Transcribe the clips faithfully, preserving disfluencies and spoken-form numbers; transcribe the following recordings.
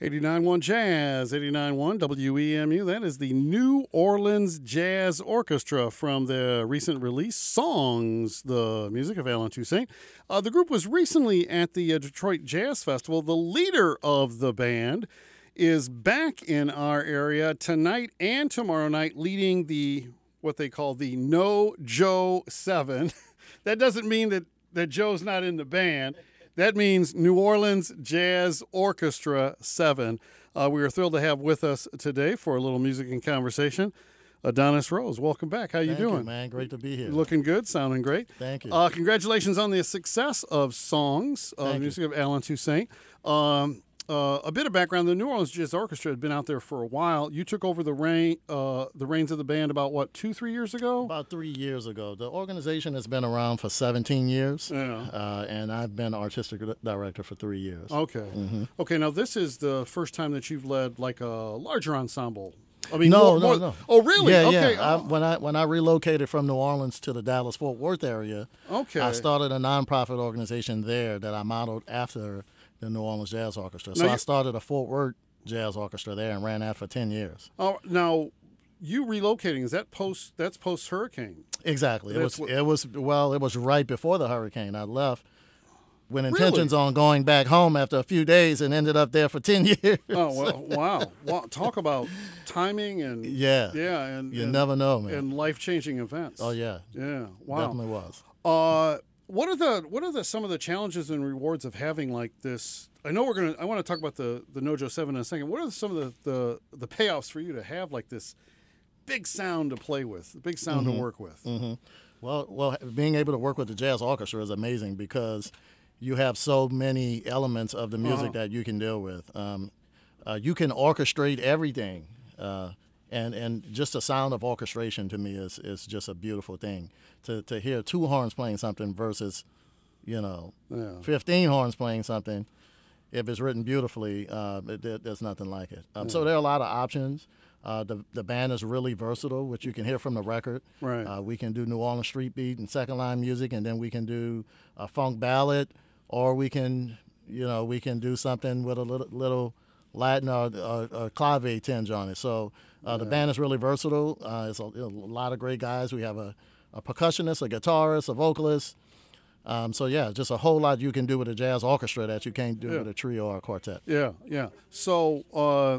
eighty-nine point one Jazz, eighty-nine point one W E M U. That is the New Orleans Jazz Orchestra from their recent release, Songs, the music of Allen Toussaint. Uh, the group was recently at the uh, Detroit Jazz Festival. The leader of the band is back in our area tonight and tomorrow night, leading the what they call the No Joe Seven. That doesn't mean that, that Joe's not in the band. That means New Orleans Jazz Orchestra seven. Uh, we are thrilled to have with us today for a little music and conversation, Adonis Rose. Welcome back. How you Thank doing? You, man. Great to be here. Looking good, sounding great. Thank you. Uh, congratulations on the success of Songs, uh, Thank music you. of Allen Toussaint. Um, uh, a bit of background: the New Orleans Jazz Orchestra had been out there for a while. You took over the reign, uh, the reins of the band about what, two, three years ago? About three years ago. The organization has been around for seventeen years, Yeah. uh, and I've been artistic director for three years. Okay. Mm-hmm. Okay. Now this is the first time that you've led like a larger ensemble. I mean, no, more, no, more, no. Oh, really? Yeah, okay. yeah. I, Oh, when I when I relocated from New Orleans to the Dallas-Fort Worth area, okay. I started a nonprofit organization there that I modeled after the New Orleans Jazz Orchestra. So Now I you- started a Fort Worth Jazz Orchestra there and ran that for ten years. Oh, now you relocating, is that post? That's post hurricane. Exactly. It That's was what- it was well, it was right before the hurricane. I left with Really? intentions on going back home after a few days and ended up there for ten years. Oh, well, wow. wow! Talk about timing and Yeah. yeah, and You and, never know, man. and life changing events. Oh yeah. yeah. Wow. Definitely was. Uh, what are the what are the some of the challenges and rewards of having like this? I know we're gonna. I want to talk about the the No Joe Seven in a second. What are some of the the the payoffs for you to have like this big sound to play with, big sound to work with? hmm Well, well, being able to work with the jazz orchestra is amazing because you have so many elements of the music Uh-huh. that you can deal with. Um, uh, you can orchestrate everything, uh, and and just the sound of orchestration to me is is just a beautiful thing. To to hear two horns playing something versus, you know, Yeah. fifteen horns playing something. If it's written beautifully, uh, it, there- there's nothing like it. Um, So there are a lot of options. Uh, the the band is really versatile, which you can hear from the record. Right. Uh, we can do New Orleans street beat and second line music, and then we can do a funk ballad, or we can, you know, we can do something with a little little Latin or, or, or clave tinge on it. So uh, the band is really versatile. Uh, it's a, a lot of great guys. We have a, a percussionist, a guitarist, a vocalist. Um, so yeah, just a whole lot you can do with a jazz orchestra that you can't do Yeah. with a trio or a quartet. Yeah, yeah. So, uh,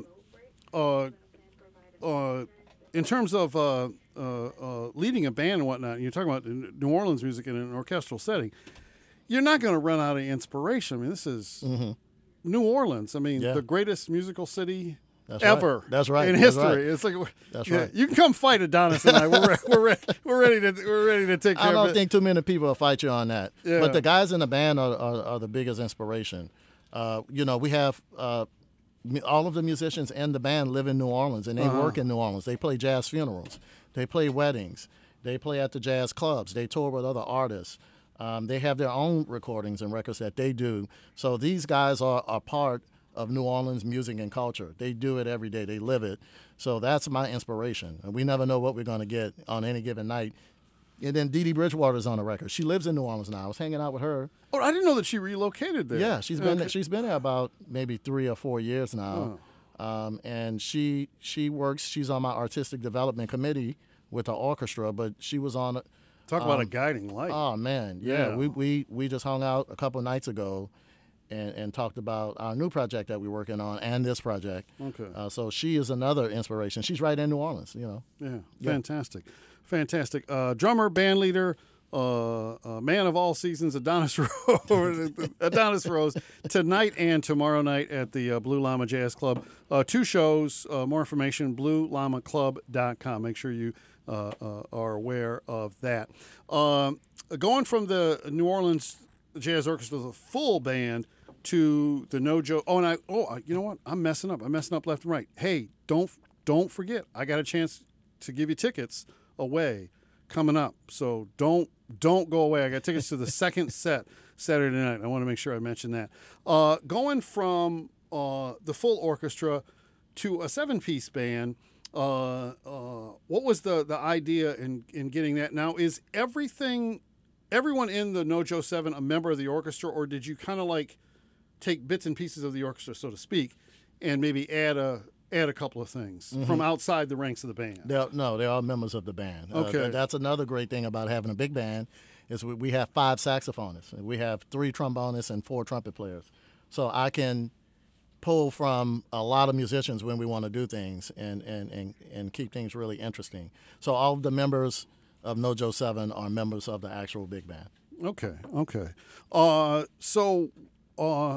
uh, uh, in terms of uh, uh, uh, leading a band and whatnot, you're talking about New Orleans music in an orchestral setting. You're not going to run out of inspiration. I mean, this is New Orleans. I mean, Mm-hmm. Yeah. the greatest musical city That's right. ever. That's right. in That's history. right. It's like That's yeah, right. You can come fight Adonis and I. We're re- we're, re- we're ready to we're ready to take care I of don't it. think too many people will fight you on that. Yeah. But the guys in the band are, are, are the biggest inspiration. Uh, you know, we have uh, mu- all of the musicians in the band live in New Orleans, and they Uh-huh. work in New Orleans. They play jazz funerals. They play weddings. They play at the jazz clubs. They tour with other artists. Um, they have their own recordings and records that they do. So these guys are, are part of New Orleans music and culture. They do it every day. They live it. So that's my inspiration. And we never know what we're going to get on any given night. And then Dee Dee Bridgewater's on the record. She lives in New Orleans now. I was hanging out with her. Oh, I didn't know that she relocated there. Yeah, she's been Okay. she's been there about maybe three or four years now. Um, and she she works. She's on my artistic development committee with the orchestra. But she was on. Talk about a um, guiding light. Oh man, yeah. Yeah. We, we we just hung out a couple nights ago, and, and talked about our new project that we're working on and this project. Okay. Uh, so she is another inspiration. She's right in New Orleans, you know. Yeah, Yeah. fantastic, fantastic. Uh, drummer, band leader, uh, uh, man of all seasons, Adonis Rose. Adonis Rose tonight and tomorrow night at the uh, Blue Llama Jazz Club. Uh, two shows. Uh, more information: blue llama club dot com. Make sure you uh, uh, are aware of that. Um, going from the New Orleans Jazz Orchestra, the full band, to the No Joe. Oh, and I. Oh, I- you know what? I'm messing up. I'm messing up left and right. Hey, don't don't forget. I got a chance to give you tickets away coming up. So don't don't go away. I got tickets to the second set Saturday night. I want to make sure I mention that. Uh, going from uh, the full orchestra to a seven-piece band. Uh, uh, what was the, the idea in, in getting that? Now, is everything, everyone in the No Joe Seven a member of the orchestra, or did you kind of like take bits and pieces of the orchestra, so to speak, and maybe add a add a couple of things Mm-hmm. from outside the ranks of the band. They're, no, they are members of the band. Uh, Okay. th- that's another great thing about having a big band is we, we have five saxophonists. We have three trombonists and four trumpet players. So I can pull from a lot of musicians when we want to do things and, and, and, and keep things really interesting. So all of the members of No Joe seven are members of the actual big band. Okay, okay. Uh, so, uh,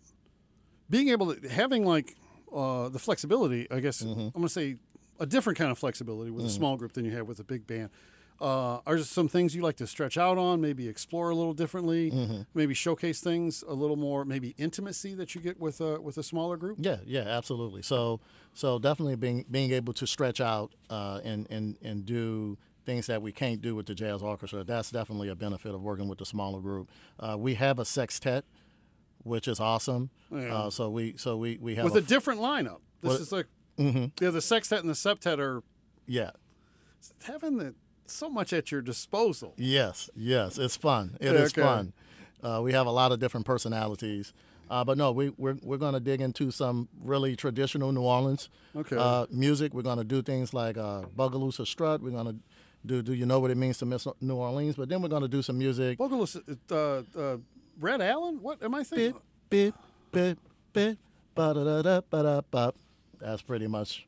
being able to having like uh, the flexibility, I guess Mm-hmm. I'm going to say a different kind of flexibility with a small group than you have with a big band. Uh, are there some things you like to stretch out on, maybe explore a little differently, Mm-hmm. maybe showcase things a little more, maybe intimacy that you get with a with a smaller group? Yeah, yeah, absolutely. So, so definitely being being able to stretch out uh, and and and do things that we can't do with the jazz orchestra. That's definitely a benefit of working with the smaller group. Uh, we have a sextet, which is awesome. Yeah. Uh, so we so we we have With a, a different lineup. This What- is like mm-hmm. yeah, the sextet and the septet are yeah. having the, so much at your disposal. Yes, yes, it's fun. It is Okay. fun. Uh, we have a lot of different personalities, uh, but no, we, we're we're going to dig into some really traditional New Orleans Okay. uh, music. We're going to do things like uh, Bugaloosa Strut. We're going to do Do You Know What It Means to Miss New Orleans? But then we're going to do some music. Boogaloo, uh, uh, Red Allen? What am I thinking? Bip, bip, bip, bip, ba-da-da-da, ba-da-ba. That's pretty much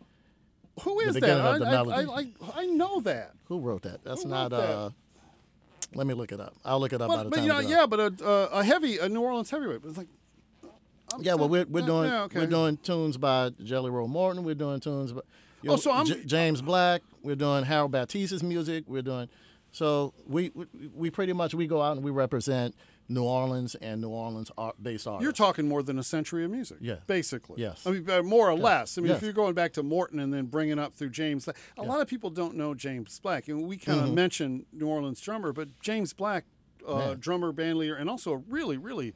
Who is that? beginning I, of the I, melody. I, I, I know that. who wrote that. That's Who not. wrote that? Uh, let me look it up. I'll look it up by But, the but time. you know, we get yeah, up. but a, a, a heavy, a New Orleans heavyweight. But it's like, I'm Yeah, well, we're we're yeah, doing yeah, okay. we're doing tunes by Jelly Roll Morton. We're doing tunes by you Oh, know, so I'm- J- James Black. We're doing Harold Baptiste's music. We're doing so we, we we pretty much we go out and we represent New Orleans and New Orleans art, based artists. You're talking more than a century of music. Yeah. Basically. Yes. I mean, uh, more or less. I mean, Yes. if you're going back to Morton and then bringing up through James, a lot of people don't know James Black. And we kind of Mm-hmm. mention New Orleans drummer, but James Black, uh, Man. drummer, band leader, and also a really, really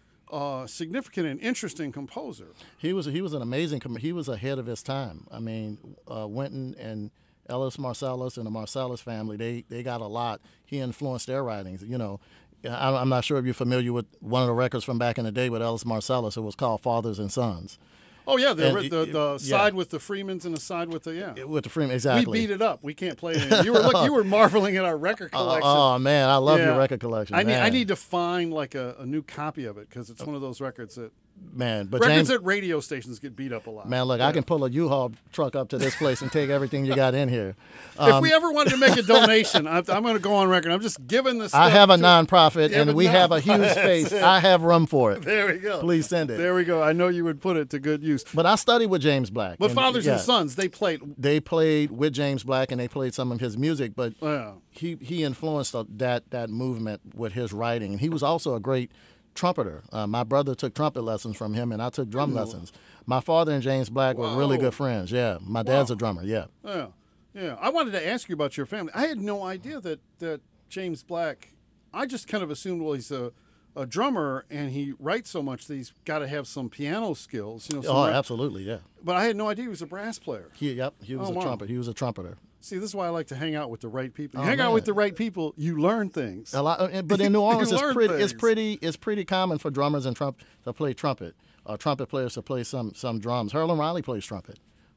uh, significant and interesting composer. He was he was an amazing. com- He was ahead of his time. I mean, uh, Wynton and Ellis Marsalis and the Marsalis family. They they got a lot. He influenced their writings. You know, I- I'm not sure if you're familiar with one of the records from back in the day with Ellis Marsalis. It was called Fathers and Sons. Oh, yeah, the, And the, it- the yeah. side with the Freemans and the side with the, yeah. With the Freeman, exactly. We beat it up. We can't play it. anymore. You were look, you were marveling at our record Oh, collection. oh, man, I love Yeah. your record collection. I need I man. need to find like a, a new copy of it because it's one of those records that man, but records James, at radio stations get beat up a lot. man, look, I can pull a U-Haul truck up to this place and take everything you got in here. if Um, we ever wanted to make a donation, I'm, I'm going to go on record. I'm just giving this. I stuff have a to- nonprofit, Yeah, and but we no. have a huge That's space. it. I have room for it. There we go. Please send it. There we go. I know you would put it to good use. But I studied with James Black. But and, Fathers yeah, and Sons, they played. They played with James Black, and they played some of his music. But Yeah. he he influenced that that movement with his writing. He was also a great trumpeter. Uh, my brother took trumpet lessons from him, and I took drum lessons. My father and James Black were really Whoa. good friends. Yeah, my dad's Wow. a drummer. Yeah. Yeah, yeah. I wanted to ask you about your family. I had no idea that that James Black. I just kind of assumed, well, he's a, a drummer and he writes so much that he's got to have some piano skills, you know. some Oh, ra- absolutely. Yeah. But I had no idea he was a brass player. He yep. He was Oh, a wow. trumpet. He was a trumpeter. See, this is why I like to hang out with the right people. You Oh, hang out man. with the right people, you learn things. A lot, uh, but in New Orleans, it's learn pretty, it's things. pretty, it's pretty common for drummers and trump to play trumpet, or trumpet players to play some some drums. Herlin Riley plays trumpet.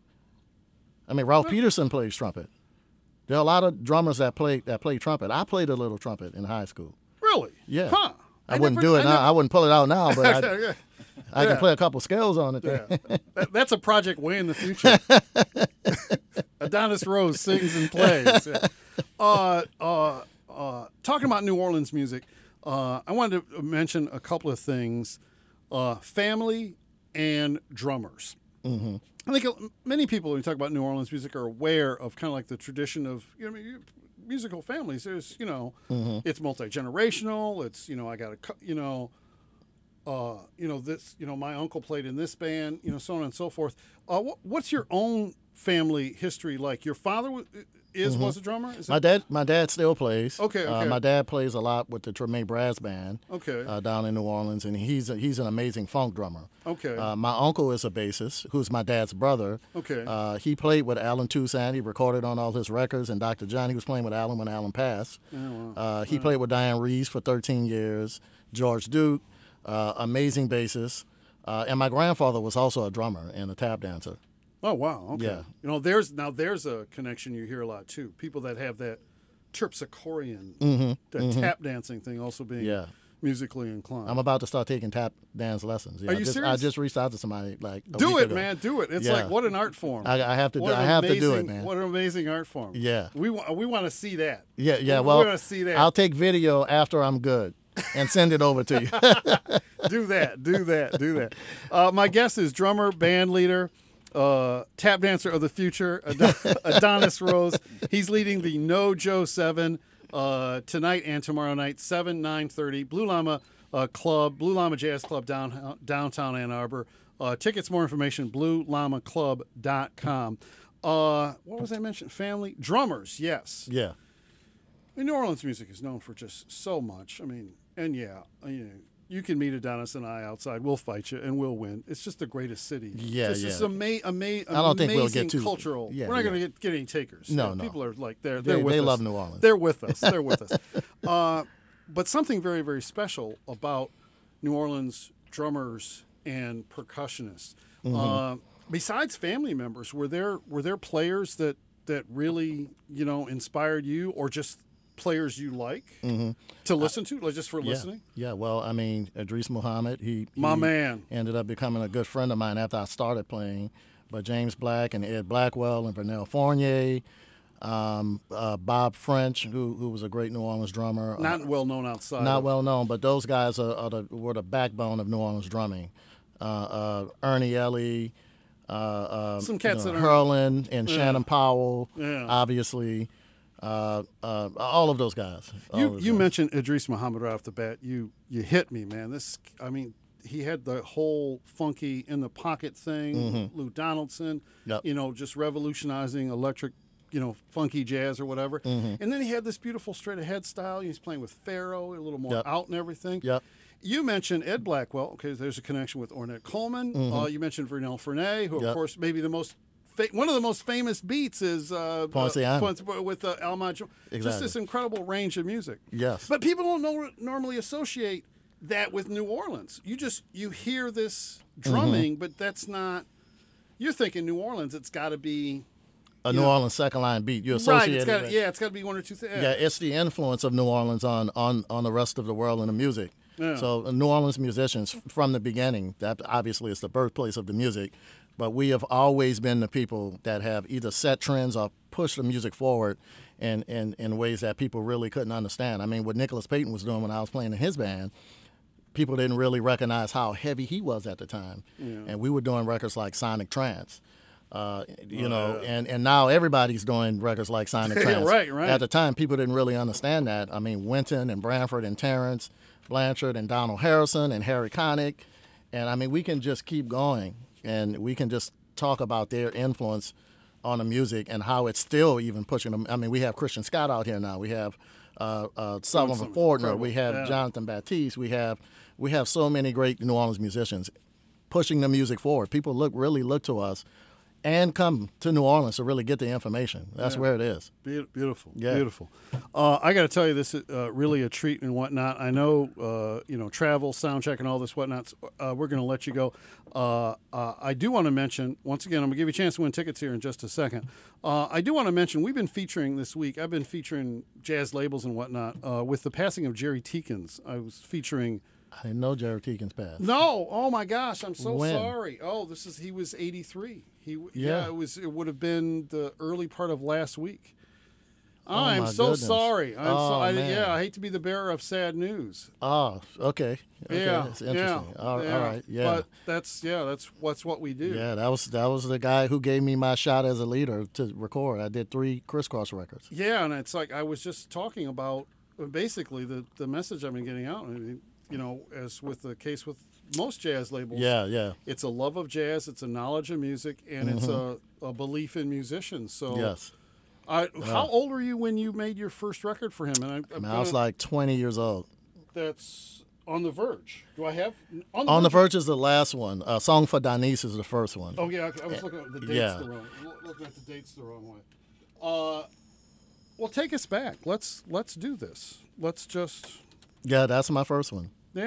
I mean, Ralph Peterson plays trumpet. There are a lot of drummers that play that play trumpet. I played a little trumpet in high school. Really? Yeah. Huh. I, wouldn't never- do it I now. never- I wouldn't pull it out now, but I, Yeah. I Yeah. can play a couple scales on it. Yeah. That- that's a project way in the future. Adonis Rose sings and plays. Yeah. Uh, uh, uh, talking about New Orleans music, uh, I wanted to mention a couple of things. Uh, family and drummers. Mm-hmm. I think uh, many people, when you talk about New Orleans music, are aware of kind of like the tradition of, you know, I mean, musical families. There's, you know, it's multi-generational. It's, you know, I got a, cou- you know, uh, you know, this, you know, my uncle played in this band, you know, so on and so forth. Uh, wh- what's your own family history like? Your father w- is was a drummer? Is My it? dad, my dad still plays. Okay, Uh, okay. my dad plays a lot with the Treme Brass Band. Okay. Uh, down in New Orleans, and he's a, he's an amazing funk drummer. Okay. Uh, my uncle is a bassist, who's my dad's brother. Okay. Uh, he played with Alan Toussaint. He recorded on all his records, and Doctor John. He was playing with Alan when Alan passed. Uh, he played with Diane Reeves for thirteen years. George Duke, uh, amazing bassist. Uh, and my grandfather was also a drummer and a tap dancer. Oh wow, okay. Yeah. You know, there's now there's a connection you hear a lot too. People that have that terpsichorean, Mm-hmm. that mm-hmm. tap dancing thing, also being Yeah. musically inclined. I'm about to start taking tap dance lessons. Yeah, Are I you just, serious? I just reached out to somebody like a do week it, ago. man. Do it. It's Yeah. like what an art form. I, I have to. Do, What an I have to do it, amazing- man. What an amazing art form. Yeah. We wa- we want to see that. Yeah, yeah. We Well, want to see that. I'll take video after I'm good and send it over to you. do that. Do that. Do that. Uh, my guest is drummer, band leader, uh, tap dancer of the future, Ad- Adonis Rose. He's leading the No Joe Seven uh, tonight and tomorrow night, seven nine thirty. Blue Llama uh, Club, Blue Llama Jazz Club down, downtown Ann Arbor. Uh, tickets, more information, blue llama club dot com. Uh, what was I mentioning? Family drummers. Yes. Yeah. I mean, New Orleans music is known for just so much. I mean, and yeah, you know, you can meet Adonis and I outside. We'll fight you and we'll win. It's just the greatest city. Yeah, just, yeah. It's ama- ama- I don't think amazing we'll get too- cultural. yeah, We're not yeah. going to get, get any takers. No, Yeah, no. People are like they're They, they're with they us. love New Orleans. They're with us. They're with us. Uh, but something very very special about New Orleans drummers and percussionists. Mm-hmm. Uh, besides family members, were there were there players that that really you know inspired you, or just players you like Mm-hmm. to listen to, like just for Yeah. listening? Yeah. Well, I mean, Idris Muhammad. He, My he man. ended up becoming a good friend of mine after I started playing. But James Black and Ed Blackwell and Vernell Fournier, um, uh, Bob French, who who was a great New Orleans drummer. Not uh, well known outside. not of- well known, but those guys are, are the, were the backbone of New Orleans drumming. Uh, uh, Ernie Ellie, uh, uh, Some cats you know, that are- Hurlin and Yeah. Shannon Powell, Yeah. obviously. Uh, uh, all of those guys. All You of those you guys. mentioned Idris Muhammad right off the bat. You you hit me, man. This I mean, he had the whole funky in the pocket thing. Lou Donaldson, Mm-hmm. Yep. you know, just revolutionizing electric, you know, funky jazz or whatever. Mm-hmm. And then he had this beautiful straight ahead style. He's playing with Pharaoh, a little more Yep. out and everything. Yep. You mentioned Ed Blackwell. Okay, there's a connection with Ornette Coleman. Uh, you mentioned Vernell Fournier, who of Mm-hmm. Yep. course maybe the most. Fa- one of the most famous beats is uh, Poinciana. uh, Ponce- with uh, Al Major. Just Exactly. this incredible range of music. Yes. But people don't know, normally associate that with New Orleans. You just you hear this drumming, but that's not. You're thinking New Orleans. It's got to be a you New know- Orleans second line beat. You right. associate It's it got with- yeah. It's got to be one or two things. Yeah, it's the influence of New Orleans on, on, on the rest of the world in the music. Yeah. So uh, New Orleans musicians from the beginning, that obviously is the birthplace of the music, but we have always been the people that have either set trends or pushed the music forward in, in, in ways that people really couldn't understand. I mean, what Nicholas Payton was doing when I was playing in his band, people didn't really recognize how heavy he was at the time. And we were doing records like Sonic Trance. Uh, you Oh, know, yeah. and, and now everybody's doing records like Sonic Yeah, Trance. right, right. At the time, people didn't really understand that. I mean, Wynton and Branford and Terrence Blanchard and Donald Harrison and Harry Connick. And I mean, we can just keep going and we can just talk about their influence on the music and how it's still even pushing them. I mean, we have Christian Scott out here now. We have uh, uh, Sullivan some Fordner. incredible- We have yeah. Jonathan Baptiste. We have we have so many great New Orleans musicians pushing the music forward. People look really look to us and come to New Orleans to really get the information. That's Yeah. where it is. Be- Beautiful, Yeah. beautiful. Uh, I got to tell you, this is uh, really a treat and whatnot. I know, uh, you know, travel, sound check, and all this whatnot. Uh, we're going to let you go. Uh, uh, I do want to mention once again. I'm going to give you a chance to win tickets here in just a second. Uh, I do want to mention we've been featuring this week. I've been featuring jazz labels and whatnot. Uh, with the passing of Jerry Teekins, I was featuring. I didn't know Jared Teekins passed. No, oh my gosh, I'm so When? sorry. Oh, this is he was eighty-three. He yeah, Yeah. it was it would have been the early part of last week. Oh, I'm my so goodness. sorry. I'm so, Oh, I, man. yeah, I hate to be the bearer of sad news. Oh, okay. okay. yeah, That's interesting. yeah, all, yeah. all right. Yeah. But that's yeah, that's what's what we do. yeah, that was that was the guy who gave me my shot as a leader to record. I did three crisscross records. Yeah, and it's like I was just talking about uh, basically the the message I've been getting out. I mean, you know, as with the case with most jazz labels. Yeah, yeah. It's a love of jazz, it's a knowledge of music, and it's a, a belief in musicians. So, Mm-hmm. Yes. I, how old were you when you made your first record for him? And I, I'm I, mean, I was gonna- like twenty years old. that's On the Verge. Do I have On On the Verge is the last one. Uh, Song for Denise is the first one. Oh yeah, I was looking at the dates Yeah. the wrong. Looking at the dates the wrong way. Uh, well, take us back. Let's let's do this. Let's just Yeah, that's my first one. yeah.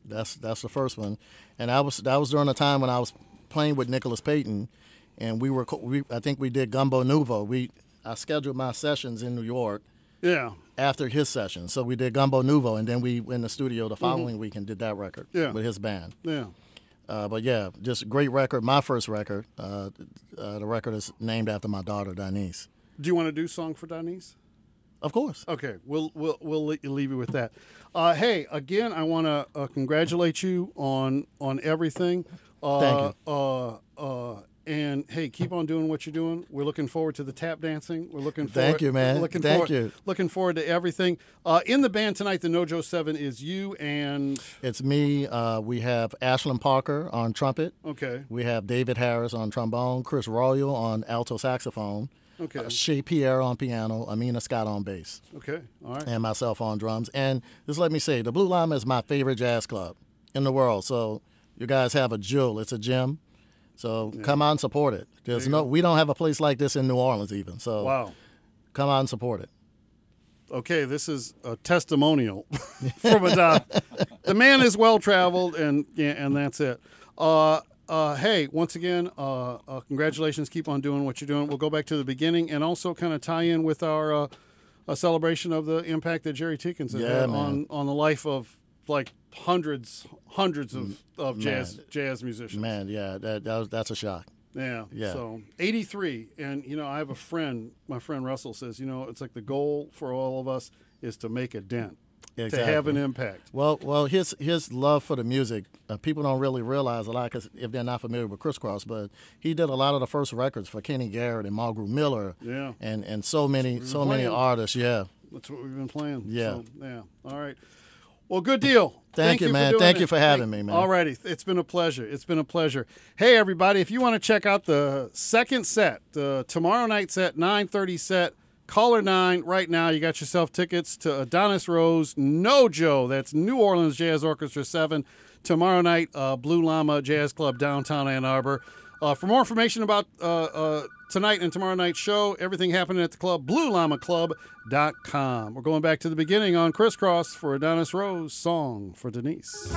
That's that's the first one, and I was that was during a time when I was playing with Nicholas Payton, and we were we I think we did Gumbo Nouveau. We I scheduled my sessions in New York. Yeah. After his session, so we did Gumbo Nouveau, and then we went in the studio the following mm-hmm. week and did that record yeah. with his band. Yeah. Uh, but yeah, just a great record. My first record. Uh, uh, the record is named after my daughter, Denise. Do you want to do Song for Denise? Of course. Okay, we'll we'll we'll leave you with that. Uh, hey, again, I want to uh, congratulate you on on everything. Uh, Thank you. Uh, uh, and hey, keep on doing what you're doing. We're looking forward to the tap dancing. We're looking forward. Thank you, man. Looking Thank forward, you. Looking forward to everything. Uh, in the band tonight, the Nojo Seven is you and. It's me. Uh, we have Ashlyn Parker on trumpet. Okay. We have David Harris on trombone, Chris Royal on alto saxophone. Okay. Uh, Shea Pierre on piano, Amina Scott on bass. Okay. All right. And myself on drums. And just let me say, the Blue Llama is my favorite jazz club in the world. So you guys have a jewel. It's a gem. So yeah. come out and support it. There's no, we don't have a place like this in New Orleans even. So wow. come out and support it. Okay, this is a testimonial from a doc. The man is well traveled, and yeah, and that's it. Uh, uh, hey, once again, uh, uh, congratulations. Keep on doing what you're doing. We'll go back to the beginning and also kind of tie in with our uh, a celebration of the impact that Jerry Teekins has yeah, had man. on on the life of like hundreds hundreds of, of jazz man. jazz musicians. Man, yeah, that, that was, that's a shock. Yeah. Yeah. So eighty-three, and you know, I have a friend. My friend Russell says, you know, it's like the goal for all of us is to make a dent, exactly. to have an impact. Well, well, his his love for the music, uh, people don't really realize a lot because if they're not familiar with Criss Cross, but he did a lot of the first records for Kenny Garrett and Margaret Miller. Yeah. And and so many so many artists. Yeah. That's what we've been playing. Yeah. So, yeah. All right. Well, good deal. Thank, Thank you, man. Thank it. you for having Thank, me, man. All righty. It's been a pleasure. It's been a pleasure. Hey, everybody, if you want to check out the second set, the tomorrow night set, nine thirty set, caller nine right now. You got yourself tickets to Adonis Rose, Nojo. That's New Orleans Jazz Orchestra seven. Tomorrow night, uh, Blue Llama Jazz Club, downtown Ann Arbor. Uh, for more information about uh, uh, tonight and tomorrow night's show, everything happening at the club, blue llama club dot com. We're going back to the beginning on Criss Cross for Adonis Rose, Song for Denise.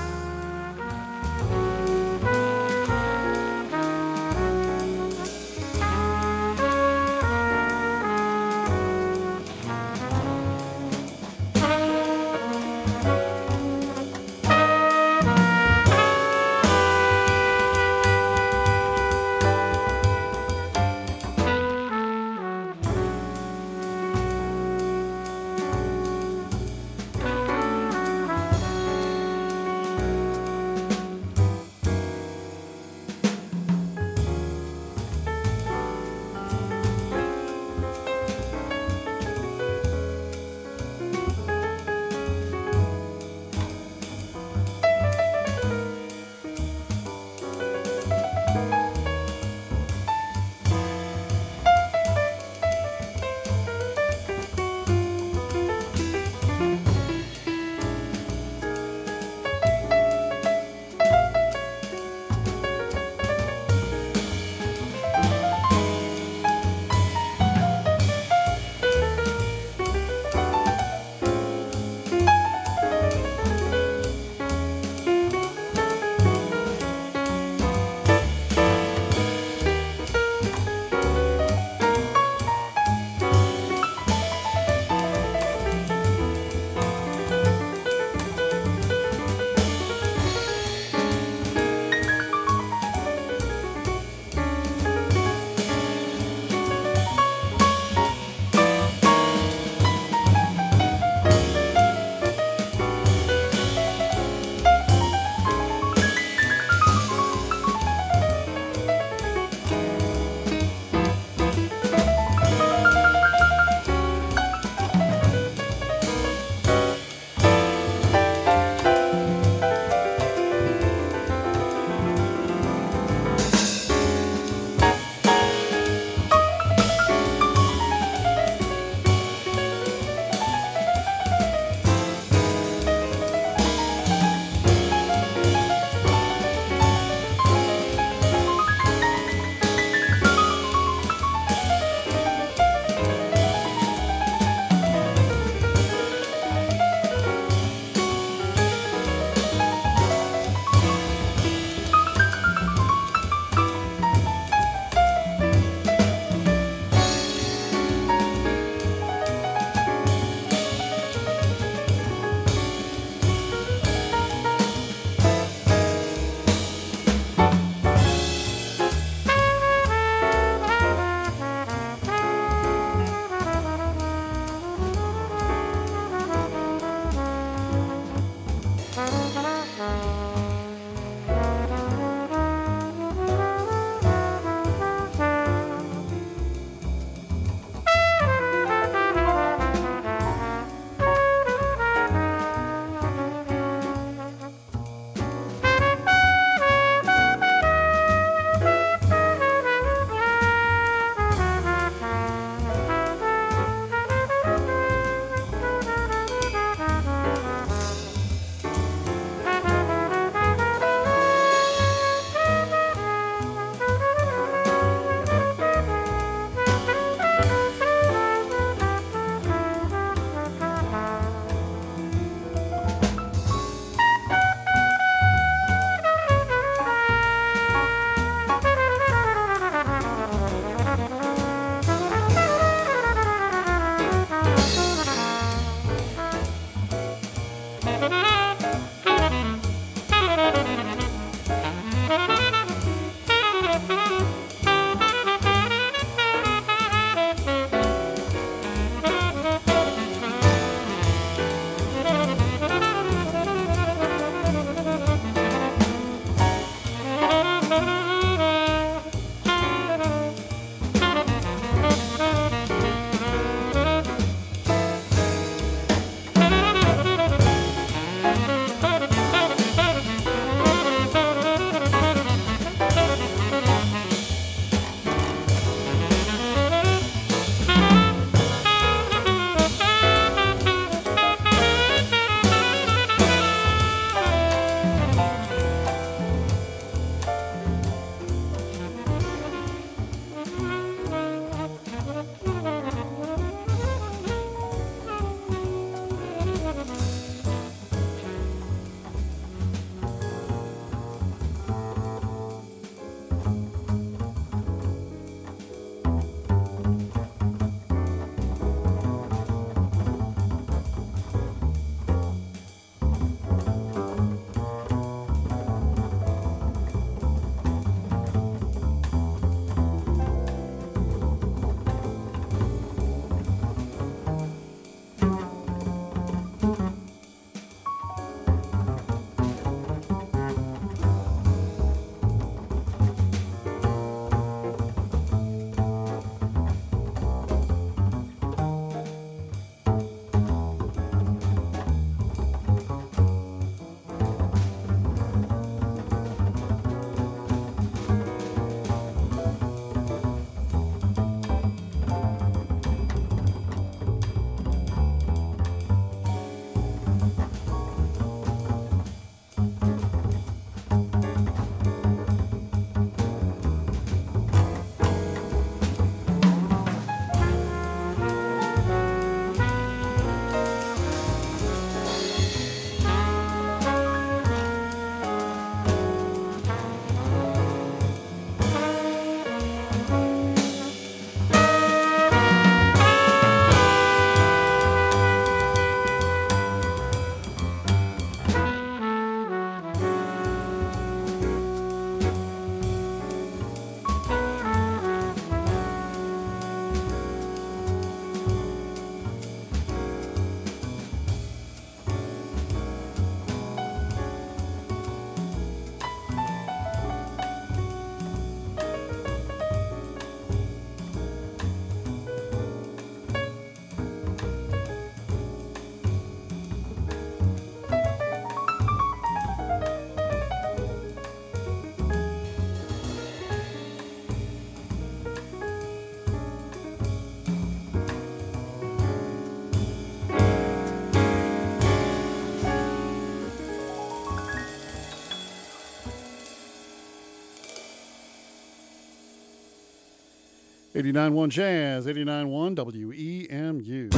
eighty-nine point one Jazz, eighty-nine point one W E M U.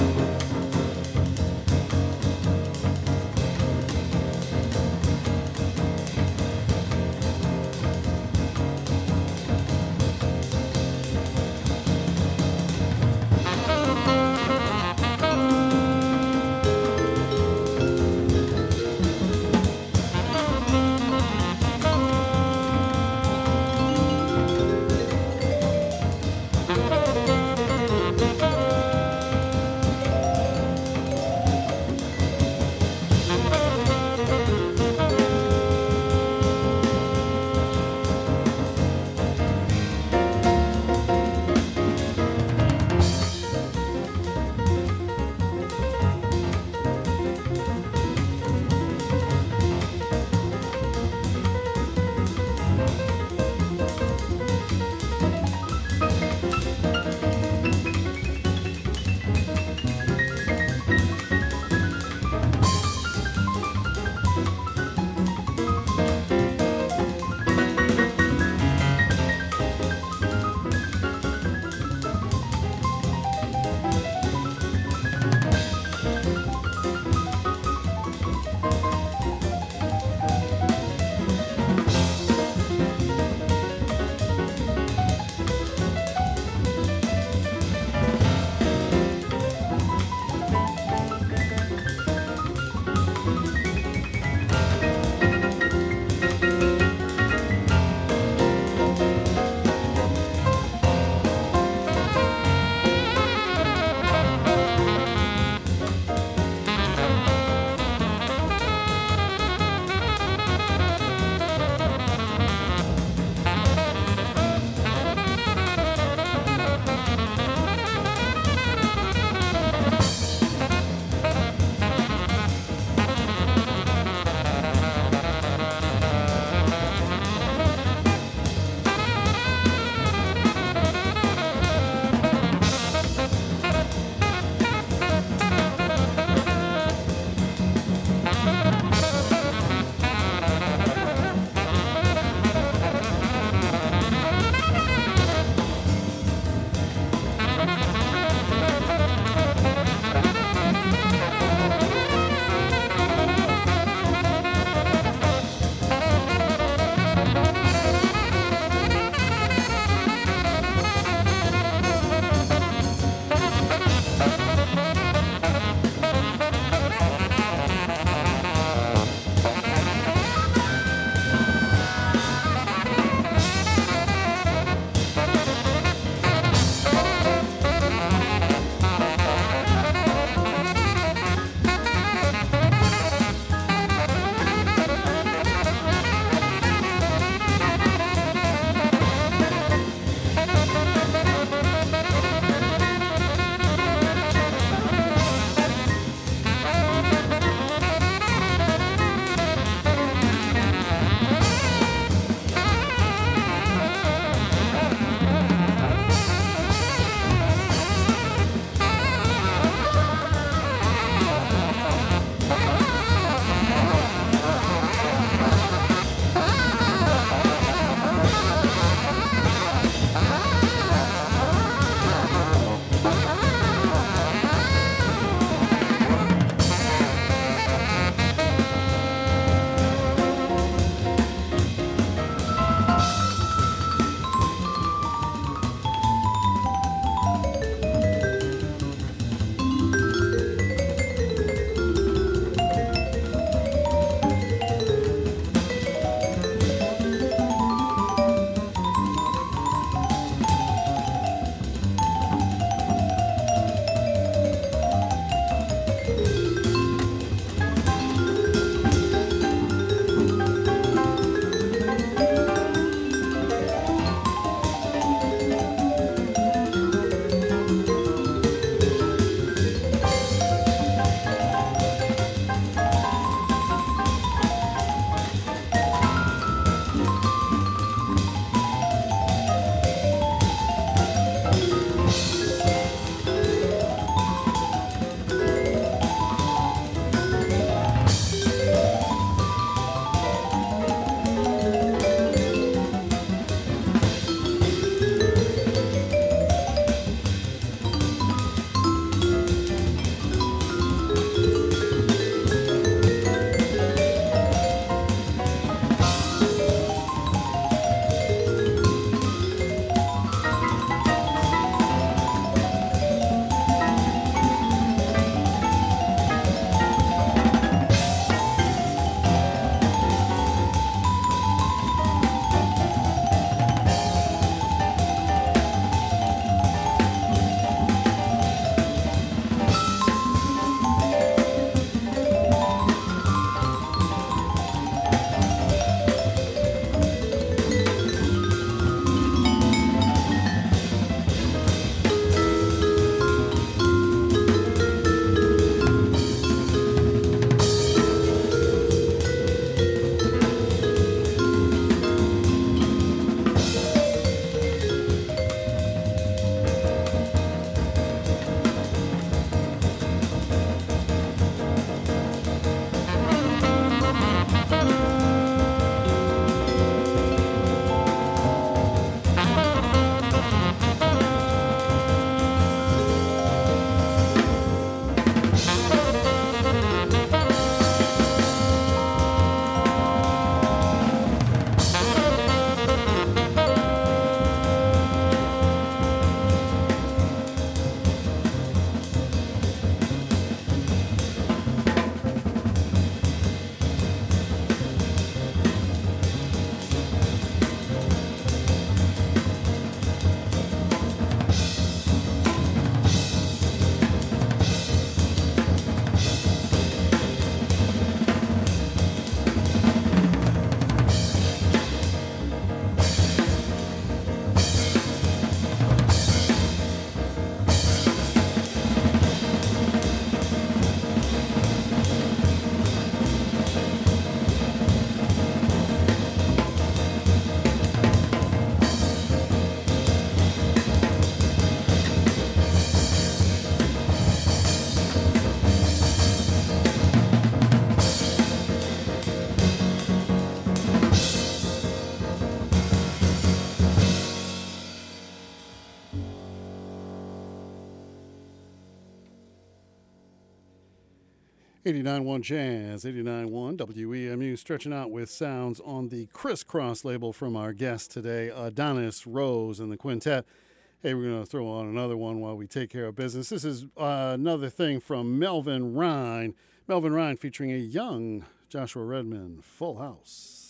eighty-nine point one Jazz, eighty-nine point one W E M U, stretching out with sounds on the Crisscross label from our guest today, Adonis Rose and the Quintet. Hey, we're going to throw on another one while we take care of business. This is uh, another thing from Melvin Rhyne. Melvin Rhyne featuring a young Joshua Redman, Full House.